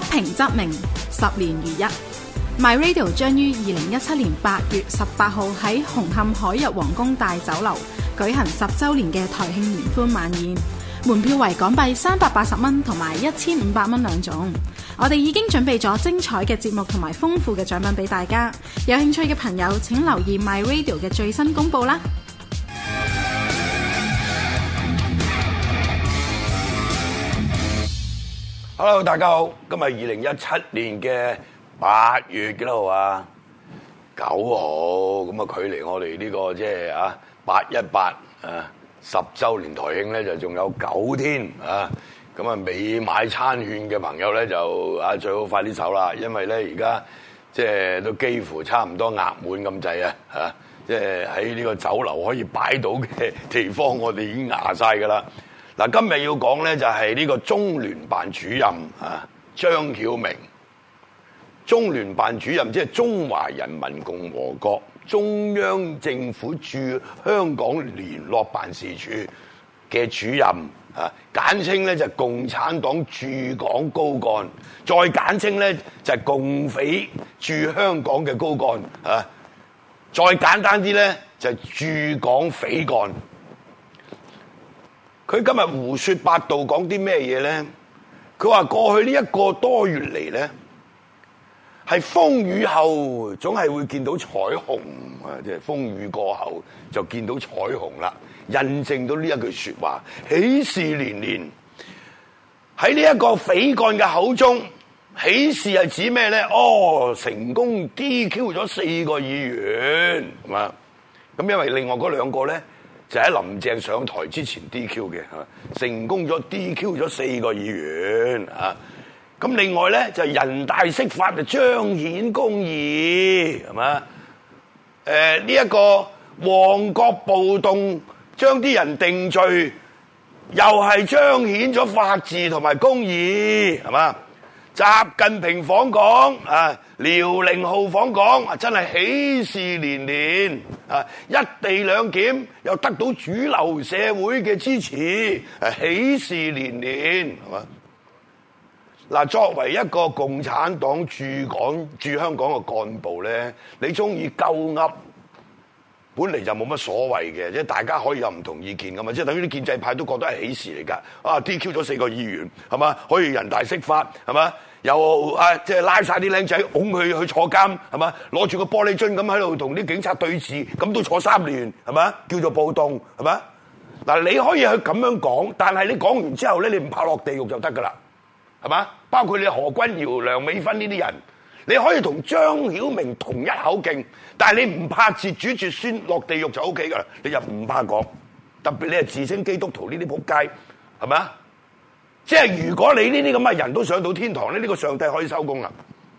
平則鳴，10年如一。My Radio 將於2017年8月18號喺紅磡海逸皇宮大酒樓舉行10週年嘅台慶聯歡晚宴，門票為港幣380蚊同埋1500蚊兩種。我哋已經準備咗精彩嘅節目同埋豐富嘅獎品俾大家，有興趣嘅朋友請留意 My Radio 嘅最新公佈啦。 Hello， 大家好，今日2017年嘅8月幾多號啊？9號，咁啊距離我哋呢個即係81810週年台慶咧就仲有9天啊！咁啊未買餐券嘅朋友咧就最好快啲手啦，因為咧而家即係都幾乎差唔多額滿咁滯啊！即係喺呢個酒樓可以擺到嘅地方，我哋已經壓晒㗎啦。嗱，今日要講咧就係呢個中聯辦主任張曉明。中聯辦主任即係中華人民共和國中央政府駐香港聯絡辦事處嘅主任簡稱咧就係共產黨駐港高幹，再簡稱咧就係共匪駐香港嘅高幹再簡單啲咧就係駐港匪幹。佢今日胡說八道講啲咩嘢咧？佢話過去呢1個多月嚟咧，係風雨後總係會見到彩虹即係風雨過後就見到彩虹啦，印證到呢一句說話，喜事連連。喺呢一個匪幹嘅口中，喜事係指咩咧？成功 DQ 咗4個議員，係嘛？咁因為另外嗰2個咧，就喺林鄭上台之前 DQ 嘅，成功咗 DQ 咗4個議員咁另外咧就人大釋法就彰顯公義，係嘛？呢一個旺角暴動將啲人定罪，又係彰顯咗法治同埋公義，係嘛？習近平訪港遼寧號訪港真係喜事連連一地兩檢又得到主流社會嘅支持喜事連連，係嘛？嗱，作為一個共產黨駐香港嘅幹部咧，你中意鳩噏，本嚟就冇乜所謂嘅，即係大家可以有唔同意見噶嘛，即係等於啲建制派都覺得係喜事嚟噶。DQ 咗4個議員，係嘛？可以人大釋法，係嘛？又即係拉晒啲僆仔，拱佢去坐監，係嘛？攞住個玻璃樽咁喺度同啲警察對峙，咁都坐3年，係嘛？叫做暴動，係嘛？嗱，你可以去咁樣講，但係你講完之後咧，你唔怕落地獄就得噶啦，係嘛？包括你何君堯、梁美芬呢啲人，你可以同張曉明同一口徑，但係你唔怕截主絕孫落地獄就 OK 噶啦，你又唔怕講，特別你係自稱基督徒呢啲仆街，係咪？即係如果你呢啲咁嘅人都上到天堂咧，呢個上帝可以收工啦。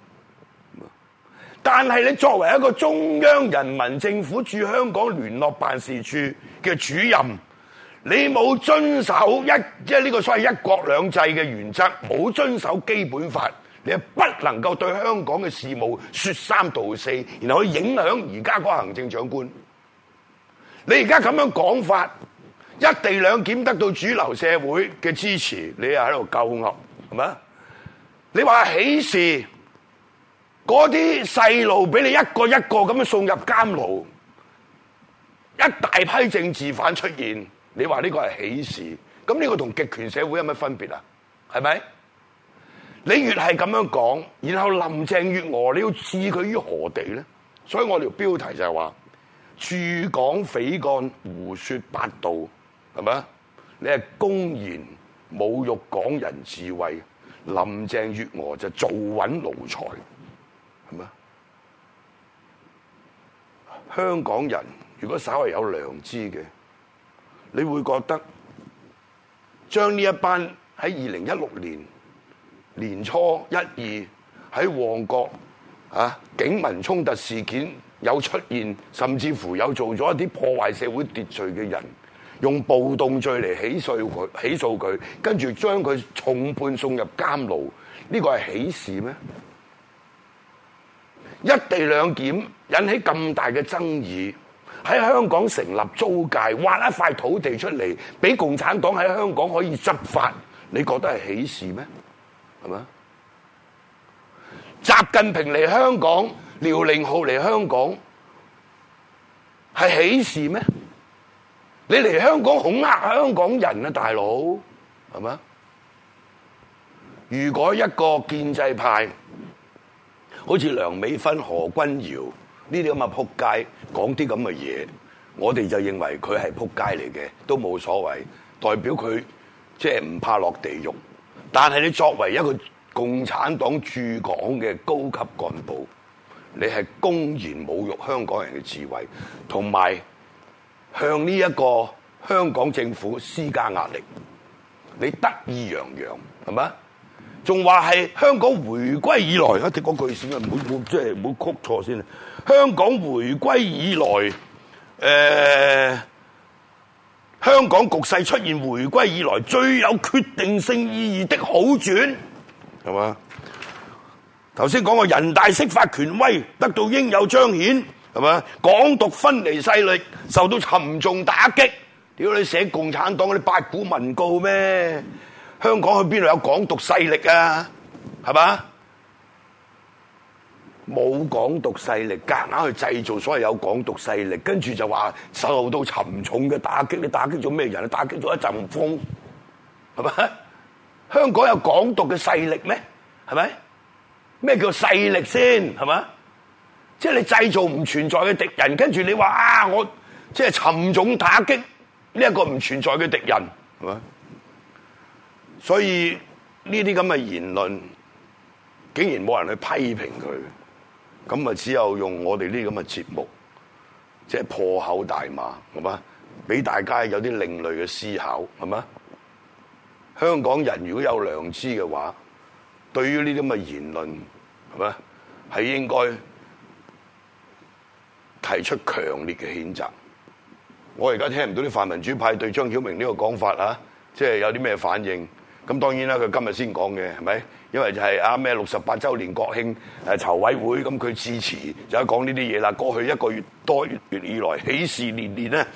但係你作為一個中央人民政府駐香港聯絡辦事處嘅主任，你冇遵守即係呢個所謂一國兩制嘅原則，冇遵守基本法，你係不能夠對香港嘅事務說三道四，然後去影響而家嗰個行政長官。你而家咁樣講法，一地兩檢得到主流社會嘅支持，你又喺度鳩噏，係咪？你話喜事，嗰啲細路俾你一個一個咁樣送入監牢，一大批政治犯出現，你話呢個係喜事，咁呢個同極權社會有乜分別啊？係咪？你越係咁樣講，然後林鄭月娥你要置佢於何地咧？所以我條標題就係話駐港匪幹胡說八道，係咪？你係公然侮辱港人智慧，林鄭月娥就做穩奴才，係咪？香港人如果稍為有良知嘅，你會覺得將呢一班喺2016年年初1、2喺旺角警民衝突事件有出現，甚至乎有做咗一啲破壞社會秩序嘅人，用暴動罪嚟起訴佢，跟住將佢重判送入監牢，呢個係喜事咩？一地兩檢引起咁大嘅爭議，喺香港成立租界，挖一塊土地出嚟，俾共產黨喺香港可以執法，你覺得係喜事咩？係咪？ 習近平嚟香港，遼寧號嚟香港係喜事咩？你嚟香港恐嚇香港人啊，大佬係咪？如果一個建制派好似梁美芬、何君堯呢啲咁嘅撲街講啲咁嘅嘢，我哋就認為佢係撲街嚟嘅，都冇所謂，代表佢即係唔怕落地獄。但係你作為一個共產黨駐港嘅高級幹部，你係公然侮辱香港人嘅智慧，同埋向呢一個香港政府施加壓力，你得意洋洋係咪？仲話係香港回歸以來，一啲嗰句先啊，唔好即係唔好曲錯先啊！香港回歸以來，香港局勢出現回歸以來最有決定性意義的好轉，係嘛？頭先講過人大釋法權威得到應有彰顯，係嘛？港獨分離勢力受到沉重打擊。屌你寫共產黨嗰啲八股文告咩？香港去邊度有港獨勢力啊？係嘛？冇港獨勢力，夾硬去製造所謂有港獨勢力，跟住就話受到沉重嘅打擊。你打擊咗咩人？你打擊咗一陣風，係咪？香港有港獨嘅勢力咩？係咪？咩叫勢力先？係嘛？即係你製造唔存在嘅敵人，跟住你話啊，我即係沉重打擊呢一個唔存在嘅敵人，係嘛？所以呢啲咁嘅言論，竟然冇人去批評佢，咁啊只有用我哋呢啲咁嘅節目，即係破口大罵，係嘛？俾大家有啲另類嘅思考，係嘛？香港人如果有良知嘅話，對於呢啲咁嘅言論，係嘛？係應該提出強烈嘅譴責。我而家聽唔到啲泛民主派對張曉明呢個講法啊，即係有啲咩反應？咁當然啦，佢今日先講嘅係咪？因為就係啊咩68週年國慶籌委會，咁佢致辭就講呢啲嘢啦。過去1個月多月以來，喜事連連咧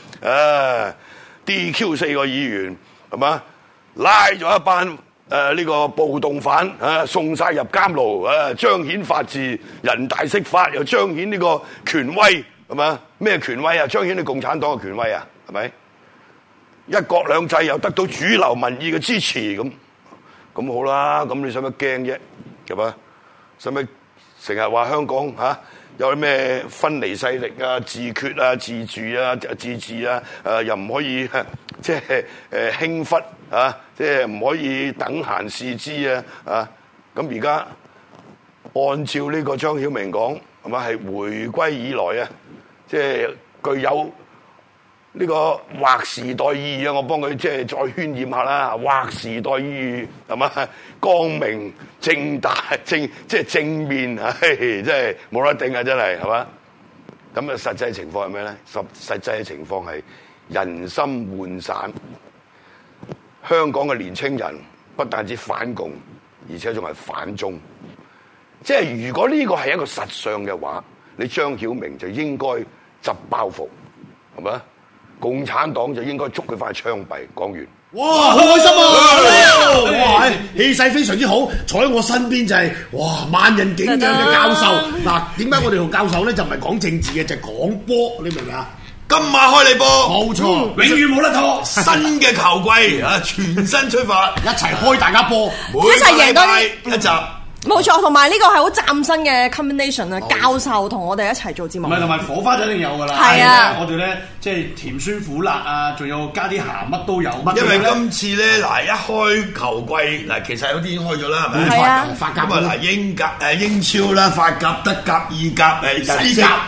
，DQ 4個議員係嘛，拉咗一班呢個暴動犯送晒入監牢，彰顯法治，人大釋法又彰顯呢個權威係嘛？咩權威啊？彰顯你共產黨嘅權威啊？係咪？一國兩制又得到主流民意嘅支持，咁好啦，咁你使乜驚啫？係嘛？使乜成日話香港有啲咩分離勢力啊、自決啊、自治啊、自治啊，又唔可以即係輕忽啊，即係唔可以等閒視之啊！咁而家按照呢個張曉明講，係咪係回歸以來啊，即係具有呢個劃時代意義啊！我幫佢即係再渲染下啦，劃時代意義係嘛？光明正大即係正面，即係冇得頂啊！真係係嘛？咁啊，實際情況係咩咧？實際嘅情況係人心渙散，香港嘅年青人不但止反共，而且仲係反中。即係如果呢個係一個實相嘅話，你張曉明就應該執包袱，係咪？共產黨就應該捉佢翻去槍斃。講完， 哇，好開心啊！哇，氣勢非常之好。坐喺我身邊就係哇萬人景仰嘅教授。嗱，點解我哋同教授咧就唔係講政治嘅，就係講波，你明唔明啊？ 今晚開你波， 冇錯，永遠冇得拖。 新嘅球季啊，全新出發， 一齊開大家波， 一齊贏多啲一集。 冇錯，同埋呢個係好嶄新嘅 combination 啊！教授同我哋一齊做節目， 唔係同埋火花就一定有㗎啦。 係啊， 我哋咧即係甜酸苦辣啊，仲有加啲鹹乜都有。 因為今次咧嗱，一開球季嗱，其實有啲已經開咗啦，係咪？ 係啊， 法甲咁啊嗱，英超啦、法甲、德甲、意甲、西甲、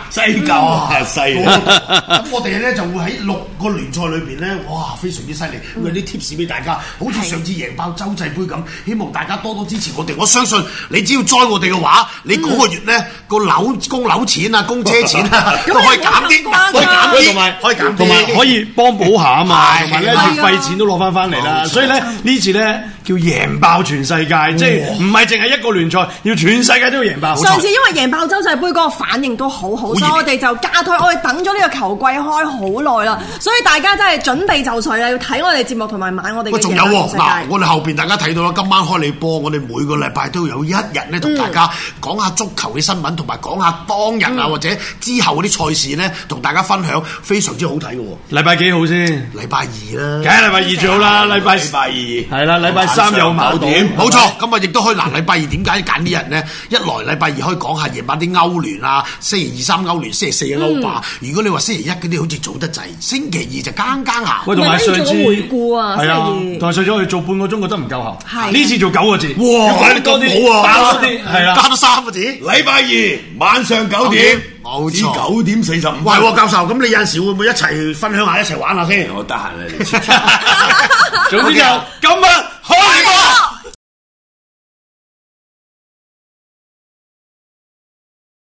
咁我哋咧就會喺6個聯賽裏邊咧，哇，非常之犀利，會有啲 tips 俾大家，好似上次贏爆洲際杯咁，希望大家多多支持我哋。我相信你只要栽我哋嘅話，你嗰個月咧個供樓錢啊、供車錢啊都可以減啲，可以減啲，同埋可以幫補下啊嘛，同埋咧月費錢都攞翻嚟啦。所以咧呢次咧叫贏爆全世界，即係唔係淨係一個聯賽，要全世界都要贏爆。 上次因為贏爆洲際杯嗰個反應都好好，所以我哋就加推，我哋等咗呢個球季開好耐啦，所以大家真係準備就緒啦，要睇我哋節目同埋買我哋嘅。 仲有嗱，我哋後邊大家睇到啦，今晚開你波，我哋每個禮拜都有一日咧同大家講下足球嘅新聞，同埋講下當日啊或者之後嗰啲賽事咧，同大家分享，非常之好睇嘅喎。 禮拜幾號先？ 禮拜二啦， 梗係禮拜二最好啦，禮拜二係啦，禮拜3有矛盾， 冇錯。咁啊，亦都可以嗱，禮拜二點解揀啲人咧？一來禮拜二可以講下夜晚啲歐聯啊，星期2、3歐聯，星期4嘅歐霸。如果你話星期一嗰啲好似早得滯，星期二就更行。 喂，同埋上次回顧啊， 係啊，同埋上次我哋做半個鐘覺得唔夠喉， 係呢次做9個字， 哇，你多啲好啊， 打多啲，係啦， 加多3個字。 禮拜二晚上9點， 冇至錯 9點45分。 喂，教授，咁你有陣時會唔會一齊分享下，一齊玩下先？ 我得閒啦，你。 總之就今晚。